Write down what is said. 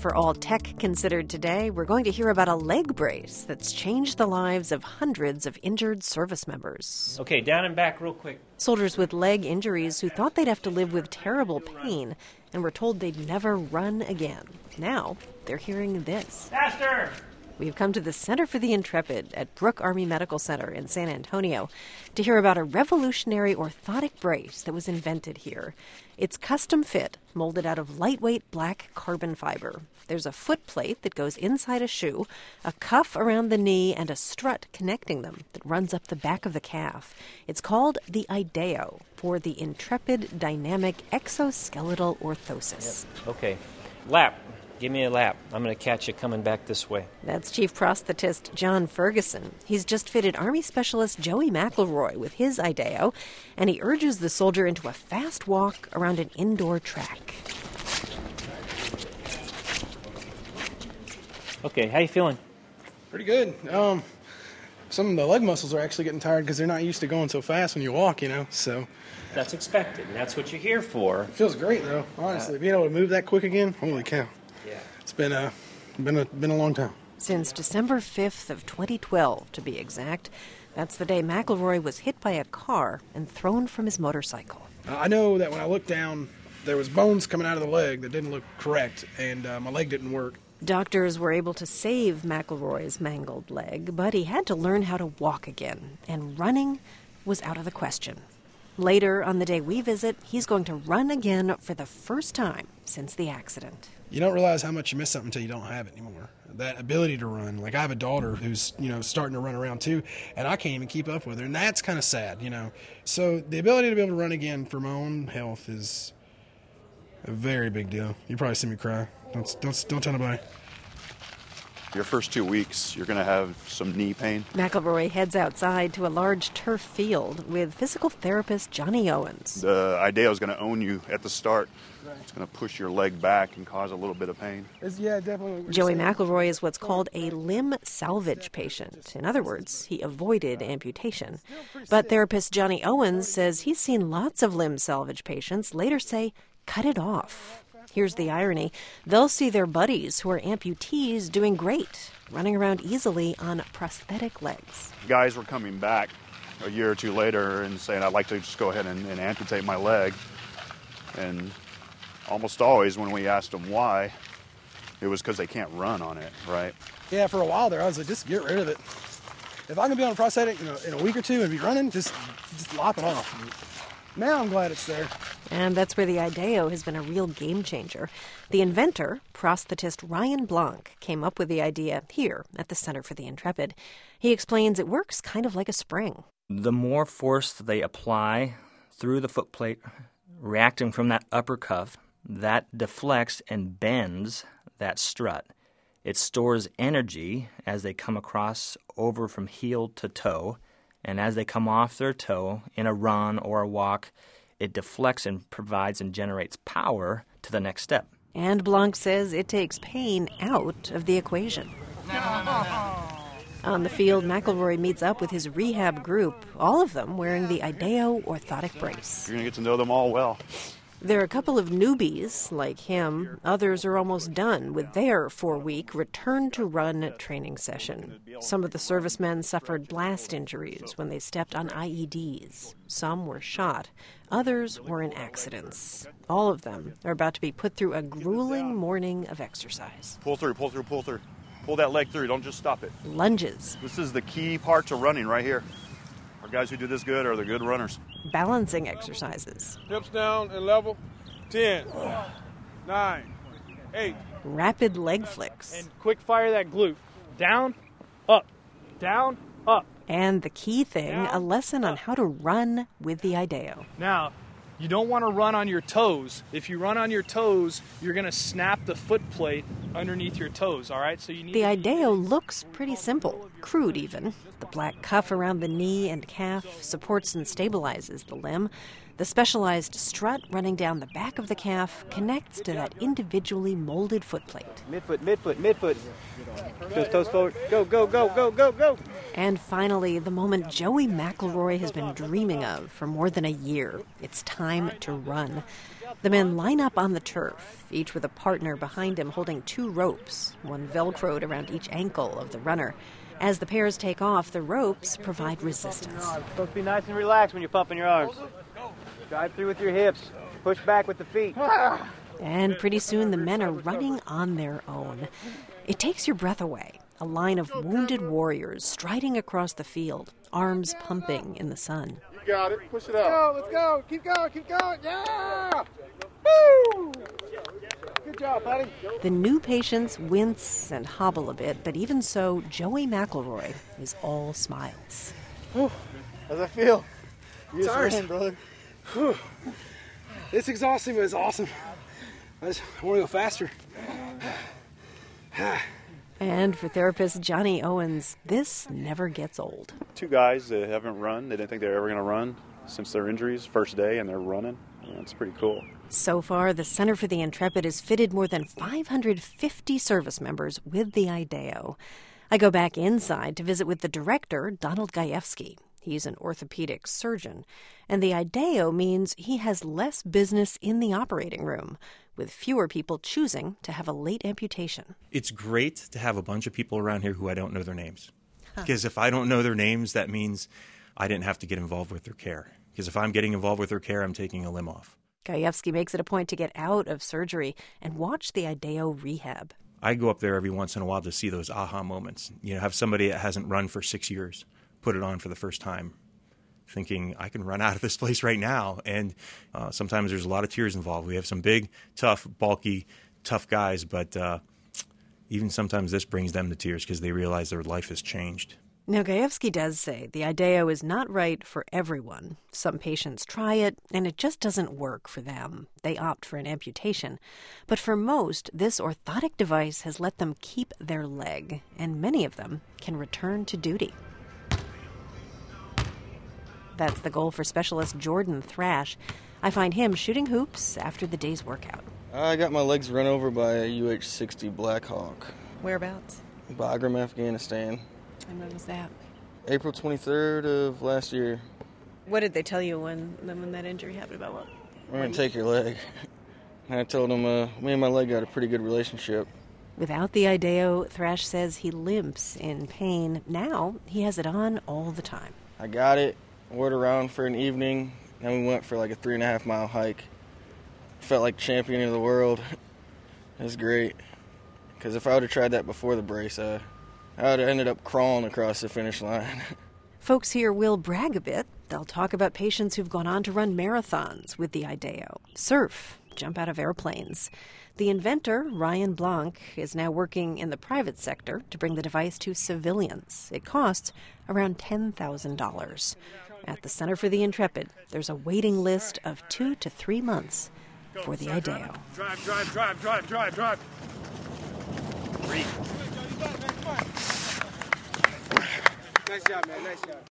For All Tech Considered today, we're going to hear about a leg brace that's changed the lives of hundreds of injured service members. Okay, down and back real quick. Soldiers with leg injuries who thought they'd have to live with terrible pain and were told they'd never run again. Now, they're hearing this. Faster! We've come to the Center for the Intrepid at Brooke Army Medical Center in San Antonio to hear about a revolutionary orthotic brace that was invented here. It's custom fit, molded out of lightweight black carbon fiber. There's a foot plate that goes inside a shoe, a cuff around the knee, and a strut connecting them that runs up the back of the calf. It's called the IDEO, for the Intrepid Dynamic Exoskeletal Orthosis. Yep. Okay, lap. Give me a lap. I'm going to catch you coming back this way. That's Chief Prosthetist John Ferguson. He's just fitted Army Specialist Joey McElroy with his IDEO, and he urges the soldier into a fast walk around an indoor track. Okay, how you feeling? Pretty good. Some of the leg muscles are actually getting tired because they're not used to going so fast when you walk, so. That's expected, and that's what you're here for. It feels great, though, honestly. Being able to move that quick again, holy cow. Yeah. It's been a long time. Since December 5th of 2012, to be exact, that's the day McElroy was hit by a car and thrown from his motorcycle. I know that when I looked down, there was bones coming out of the leg that didn't look correct, and my leg didn't work. Doctors were able to save McElroy's mangled leg, but he had to learn how to walk again, and running was out of the question. Later on the day we visit, he's going to run again for the first time since the accident. You don't realize how much you miss something until you don't have it anymore. That ability to run. Like, I have a daughter who's, starting to run around too, and I can't even keep up with her, and that's kind of sad, So the ability to be able to run again for my own health is a very big deal. You probably see me cry. Don't tell nobody. Your first 2 weeks, you're going to have some knee pain. McElroy heads outside to a large turf field with physical therapist Johnny Owens. The IDEO is going to own you at the start. Right. It's going to push your leg back and cause a little bit of pain. Yeah, definitely. Joey McElroy is what's called a limb salvage patient. In other words, he avoided amputation. But therapist Johnny Owens says he's seen lots of limb salvage patients later say, cut it off. Here's the irony. They'll see their buddies who are amputees doing great, running around easily on prosthetic legs. Guys were coming back a year or two later and saying, I'd like to just go ahead and amputate my leg. And almost always when we asked them why, it was because they can't run on it, right? Yeah, for a while there, I was like, just get rid of it. If I can be on a prosthetic in a week or two and be running, just lop it off. Now I'm glad it's there. And that's where the IDEO has been a real game changer. The inventor, prosthetist Ryan Blanc, came up with the idea here at the Center for the Intrepid. He explains it works kind of like a spring. The more force they apply through the foot plate, reacting from that upper cuff, that deflects and bends that strut. It stores energy as they come across over from heel to toe. And as they come off their toe in a run or a walk, it deflects and provides and generates power to the next step. And Blanc says it takes pain out of the equation. On the field, McElroy meets up with his rehab group, all of them wearing the IDEO orthotic brace. You're going to get to know them all well. There are a couple of newbies, like him. Others are almost done with their 4-week return-to-run training session. Some of the servicemen suffered blast injuries when they stepped on IEDs. Some were shot. Others were in accidents. All of them are about to be put through a grueling morning of exercise. Pull through, pull through, pull through. Pull that leg through. Don't just stop it. Lunges. This is the key part to running right here. Our guys who do this good are the good runners. Balancing exercises. Hips down and level. 10, 9, 8. Rapid leg flicks. And quick fire that glute. Down, up, down, up. And the key thing, a lesson on how to run with the IDEO. Now, you don't want to run on your toes. If you run on your toes, you're going to snap the foot plate underneath your toes, all right? So you need the IDEO looks pretty simple, crude even. The black cuff around the knee and calf supports and stabilizes the limb. The specialized strut running down the back of the calf connects to that individually molded foot plate. Midfoot, midfoot, midfoot. Toes forward. Go, go, go, go, go, go. And finally, the moment Joey McElroy has been dreaming of for more than a year. It's time to run. The men line up on the turf, each with a partner behind him holding 2 ropes, one velcroed around each ankle of the runner. As the pairs take off, the ropes provide resistance. Supposed to be nice and relaxed when you're pumping your arms. Drive through with your hips. Push back with the feet. And pretty soon the men are running on their own. It takes your breath away. A line of wounded warriors striding across the field, arms pumping in the sun. You got it. Push it out. Let's go. Keep going. Keep going. Yeah! Woo! Good job, buddy. The new patients wince and hobble a bit, but even so, Joey McElroy is all smiles. How's that feel? It's ours. brother. Whew. It's exhausting, but it's awesome. I want to go faster. And for therapist Johnny Owens, this never gets old. 2 guys that haven't run. They didn't think they were ever going to run since their injuries, first day, and they're running. It's pretty cool. So far, the Center for the Intrepid has fitted more than 550 service members with the IDEO. I go back inside to visit with the director, Donald Gajewski. He's an orthopedic surgeon, and the IDEO means he has less business in the operating room, with fewer people choosing to have a late amputation. It's great to have a bunch of people around here who I don't know their names. Because if I don't know their names, that means I didn't have to get involved with their care. Because if I'm getting involved with their care, I'm taking a limb off. Gajewski makes it a point to get out of surgery and watch the IDEO rehab. I go up there every once in a while to see those aha moments. Have somebody that hasn't run for 6 years put it on for the first time, thinking, I can run out of this place right now. And sometimes there's a lot of tears involved. We have some big, tough, bulky, tough guys, but even sometimes this brings them to tears because they realize their life has changed. Now, Gajewski does say the IDEO is not right for everyone. Some patients try it, and it just doesn't work for them. They opt for an amputation. But for most, this orthotic device has let them keep their leg, and many of them can return to duty. That's the goal for specialist Jordan Thrash. I find him shooting hoops after the day's workout. I got my legs run over by a UH-60 Black Hawk. Whereabouts? Bagram, Afghanistan. And when was that? April 23rd of last year. What did they tell you when that injury happened? About what? We're going to take your leg. And I told them me and my leg got a pretty good relationship. Without the IDEO, Thrash says he limps in pain. Now he has it on all the time. I got it, wore it around for an evening, and we went for like a 3.5-mile hike. Felt like champion of the world. It was great. Because if I would have tried that before the brace, I would have ended up crawling across the finish line. Folks here will brag a bit. They'll talk about patients who've gone on to run marathons with the IDEO, surf, jump out of airplanes. The inventor, Ryan Blanc, is now working in the private sector to bring the device to civilians. It costs around $10,000. At the Center for the Intrepid, there's a waiting list of 2 to 3 months for the IDEO. Drive. Nice job, man. Nice job.